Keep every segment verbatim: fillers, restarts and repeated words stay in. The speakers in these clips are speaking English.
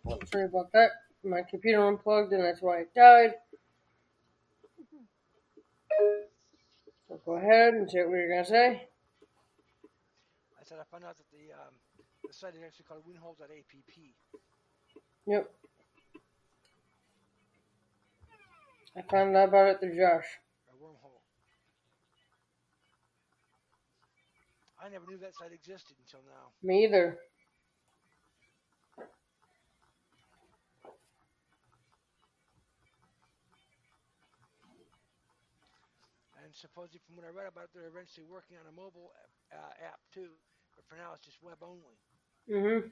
Sorry about that. My computer unplugged and that's why it died. So go ahead and say what you're going to say. I said I found out that the um, the site is actually called winhole dot app. Yep. I found out about it through Josh. A wormhole. I never knew that site existed until now. Me either. And supposedly, from what I read about it, they're eventually working on a mobile uh, app too. But for now, it's just web only. Mm-hmm.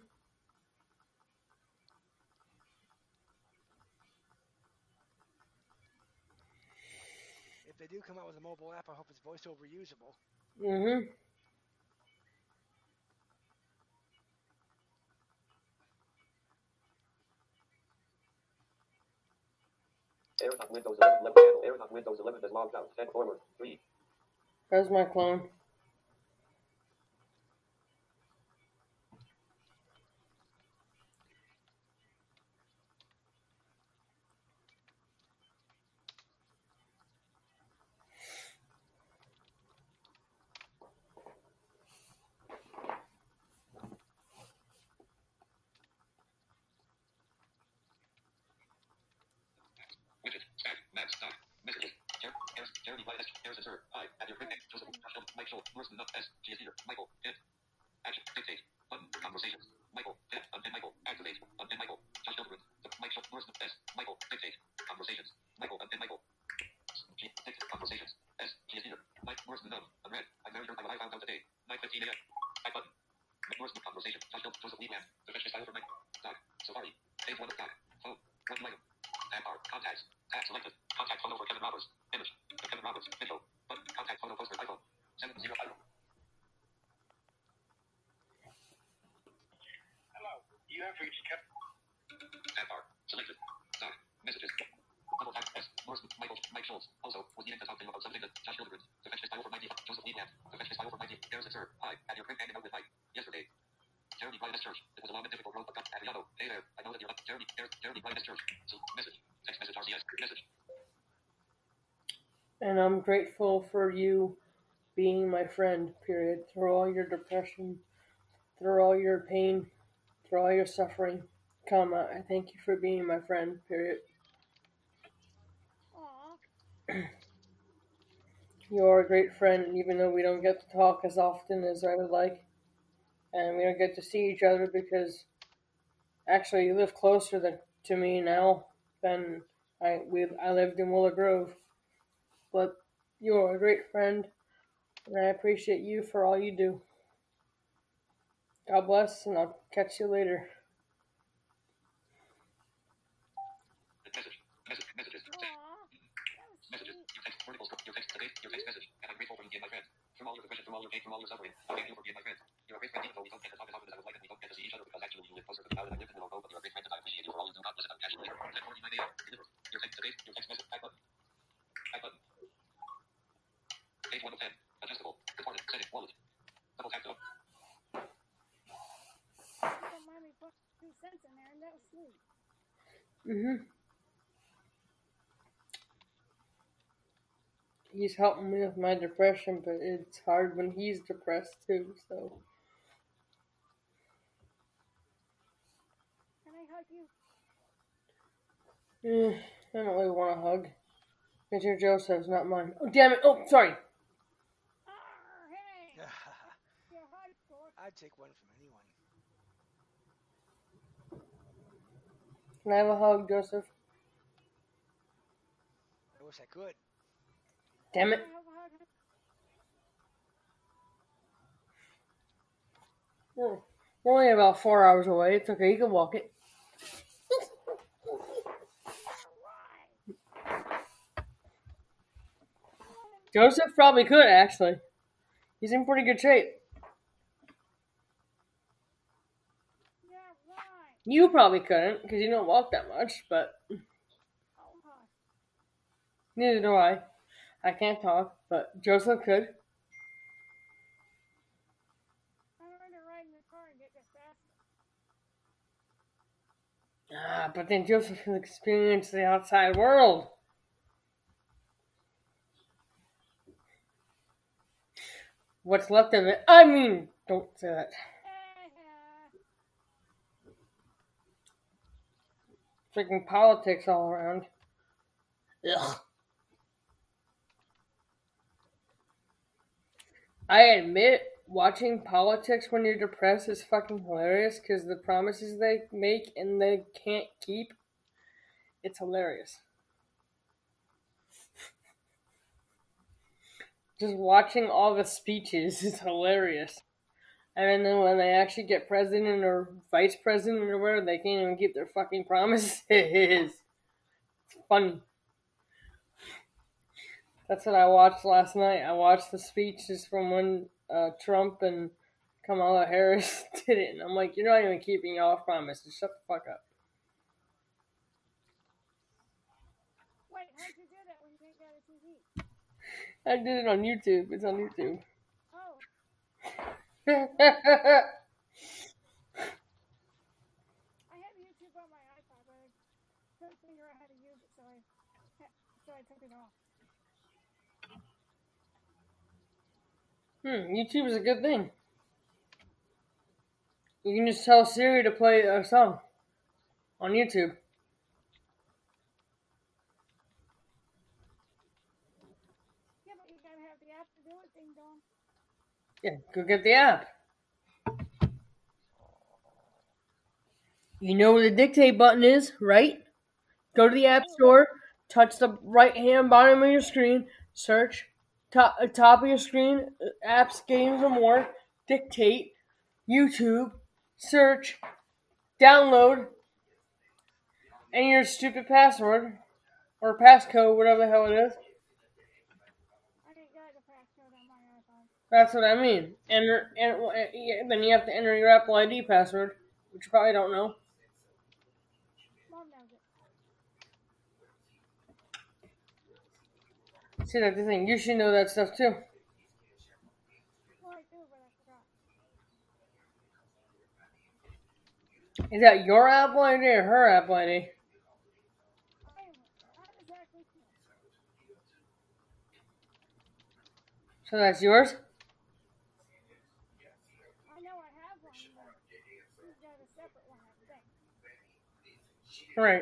If they do come out with a mobile app, I hope it's voiceover usable. Mm-hmm. Airlock Windows eleven, left channel. Airlock Windows eleven is logged out. ten forward. three. That's my clone. Widget. Stack. Max. Stop. Messages. Jer- Harris. Jeremy White. Harrison Sir. Hi. At your quick name. Joseph. Joshua. Mike Schultz. Morrison. Enough. S. G is here. Michael. Hit. Action. Dictate. Button. Conversations. Michael. Hit. Unpin Michael. Activate. Unpin Michael. Josh Hildebrand. Mike Schultz. Morrison. S. Michael. Dictate. Conversations. Michael. Unpin Michael. G. Dictate. Conversations. S. G is here. Mike. Morrison. Enough. Unread. I married her. I found out today. nine fifteen a.m. Type button. Morrison. Conversation. Josh Hildebrand. Joseph Lee. The fish style for Mike. Doc. Safari. Page one of Doc. Phone. One item. Tab bar. Contacts. Tab selected. Contact photo for Kevin Roberts. Image. The Kevin Roberts. Video. Button. Contact photo poster. iPhone. seven zero iPhone. Hello. You have reached Kevin. Tab bar. Selected. Doc. Messages. Double tap. S. Morrison. Michael. Mike Schultz. Also, was needing to talk to you about something that Josh Hildebrand. The fetch file for ninety. Joseph Lee. The fetch file for ninety. Harrison Sir. Hi. At your quick hanging out with Mike. Yesterday. Jeremy Bryan Church. It was a long and difficult road, but got Adriano. Hey there. I know that you're up. Jeremy. Jeremy Bryan Church. So, message. Text message. R C S. Message. And I'm grateful for you being my friend, period. Through all your depression, through all your pain, through all your suffering, comma, I thank you for being my friend, period. Aww. You are a great friend, even though we don't get to talk as often as I would like. And we don't get to see each other because actually you live closer than, to me now than I we I lived in Willow Grove. But you are a great friend, and I appreciate you for all you do. God bless, and I'll catch you later. Message. Message. Messages. Aww. That was Messages. sweet. Your text. Vertical stroke. Your text. Today. Your text message. And I'm grateful for you being my friend. From all your depression, from all your pain, from all your suffering. I thank you for being my friend. You're a great friend, even though we don't get to talk as often as I would like, and we don't get to see each other because actually you live closer to me now than I live in Willow Grove, but you're a great friend, and I appreciate you for all you do. God bless, and I'll catch you later. ten forty-nine a.m. Deliver. Your text. Today. Your text message. Type button. Type button. Page one of ten. Adjustable. Recorded. Setting. Wallet. Double tap to. Don't mind me put two cents in there, and that was sweet. Mm-hmm. He's helping me with my depression, but it's hard when he's depressed too, so. Can I hug you? Eh, I don't really want a hug. It's your Joseph's, not mine. Oh, damn it. Oh, sorry. Arr, hey! Your hug, boy. I'd take one from anyone. Can I have a hug, Joseph? I wish I could. Damn Can it. I have a hug? We're we're only about four hours away. It's okay. You can walk it. Joseph probably could, actually. He's in pretty good shape. Yeah, right. You probably couldn't, because you don't walk that much, but Oh, hush. neither do I. I can't talk, but Joseph could. I learned to ride in the car and get there faster. Ah, but then Joseph will experience the outside world. What's left of it? I mean, don't say that. Freaking politics all around. Ugh. I admit, watching politics when you're depressed is fucking hilarious because the promises they make and they can't keep. It's hilarious. Just watching all the speeches is hilarious. And then when they actually get president or vice president or whatever, they can't even keep their fucking promises. It's funny. That's what I watched last night. I watched the speeches from when uh, Trump and Kamala Harris did it. And I'm like, you're not even keeping your promises. Shut the fuck up. Wait, how'd you do that when you can't get a T V? I did it on YouTube. It's on YouTube. Oh. I have YouTube on my iPod, but I couldn't figure out how to use it, so I, so I took it off. Hmm, YouTube is a good thing. You can just tell Siri to play a song on YouTube. Yeah, but you gotta have the app to do it, ding dong. Yeah, go get the app. You know where the dictate button is, right? Go to the App Store, touch the right hand bottom of your screen, search top, top of your screen, apps, games, and more, dictate, YouTube, search, download, and your stupid password, or passcode, whatever the hell it is. I didn't get the passcode on my iPhone. That's what I mean. Enter, and then you have to enter your Apple I D password, which you probably don't know. Mom knows it. See, that's the thing. You should know that stuff too. Well, I do, but I forgot. Is that your Apple I D or her Apple I D? I am not exactly sure. So that's yours? I know I have one, but she's got a separate one, I think. Right.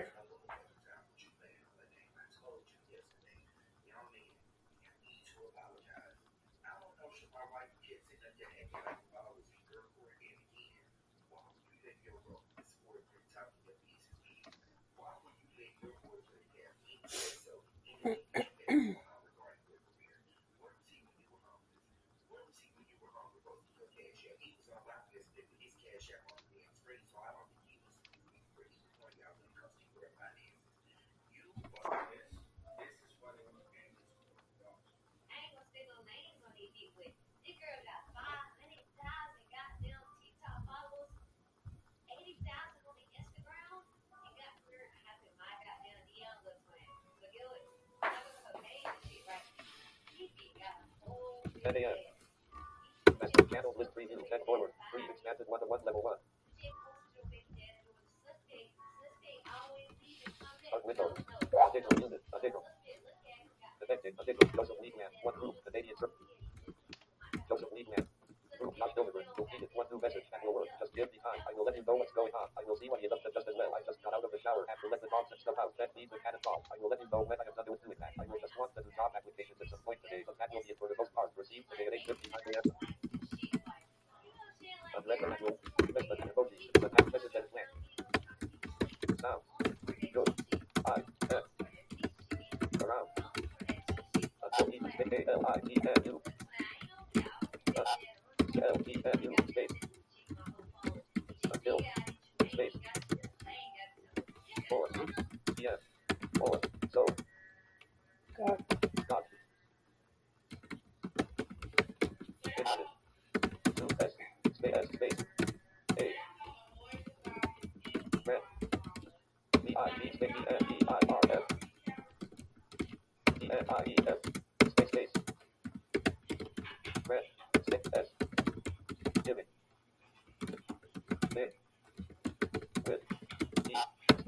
ten a m Message channels list preview. ten forward. three expanded one to one level one. Start window. Additional unit. Additional. Detected. Additional. Joseph Weekman. One group. Canadian trip. Joseph Weekman. Group not delivered. Completed one new message. And your work. Just give me time. I will let you know what's going on. I will see what he is up to just as well. I just got out of the shower. Have to let the dogs and stuff out. That needs a cat and dog. I will let you know when I am done with doing that. I will just want the new job applications at some point today, but that will be it for the most part. Received today at eight fifty-nine a m Address and manual. Message and emojis. Attach message and plan. Sound. Good. I. F. Around. Until E. A. L. I. E. N. U. L. E. N. U. Space. Until. Space. Four. P. M. Four. So. God. God. Infinite. Two S. Space S. Space. A. Red. B. I. B. Space. E. N. E. I. R. F. E. N. I. E. F. Space. Space. Red. Space S. Giving. Big. With. E.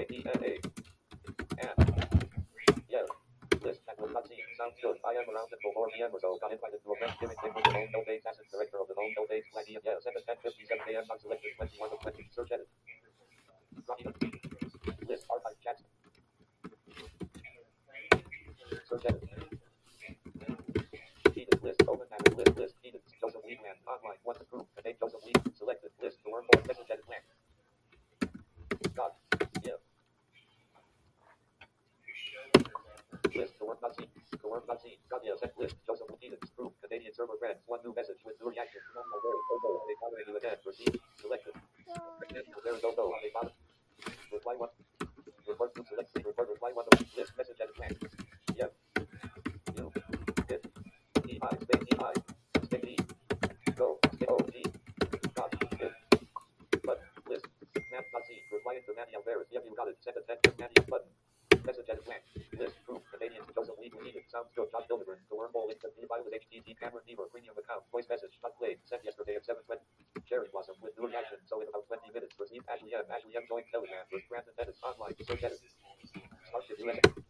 D N A. And yeah. List that was not seen. Sounds good. I am around at four p m or so. Got invited to a Thanksgiving thing with the Home No Dates Asset Director of the Home No Dates Plan. Yeah, sent at ten fifty-seven a m. Unselected twenty-one of twenty. Search edit. List archive chats. Search edit. Heated list. Open and list. List. Heated. Joseph Weedman. Online. What's the group? Name Joseph Weed. Selected. List. The wormhole. Message edit blank. Got. Yeah. List. The worm not seen. The worm not seen. Got yeah. Set list. Joseph Weedman. Group. Canadian server friends. One new message with new reaction. Oh, oh, oh, oh. They following you again. Proceed. Selected. There is no no. They found. Reply one. Report to select. Report. Reply one. List. Message edit blank. Yep. You. It. E I. Space E I. Space E. Go. Space O G. Got it. But list. Map not seen. Replying to Manny Alvarez. Yep, you got it. Send a text to Manny button. Message edit blank. List. Group. Canadians. Joseph Lee. Needed. Sounds good. Josh Hildebrand. The wormhole link to Levi with H T T. Cameron Beaver. Premium account. Voice message. Not played. Sent yesterday at seven twenty. Cherry Blossom with new reaction. So in about twenty minutes. Received Ashley M. Ashley M. Joined Telegram. Was granted edits online. Search edit. Starship U S A.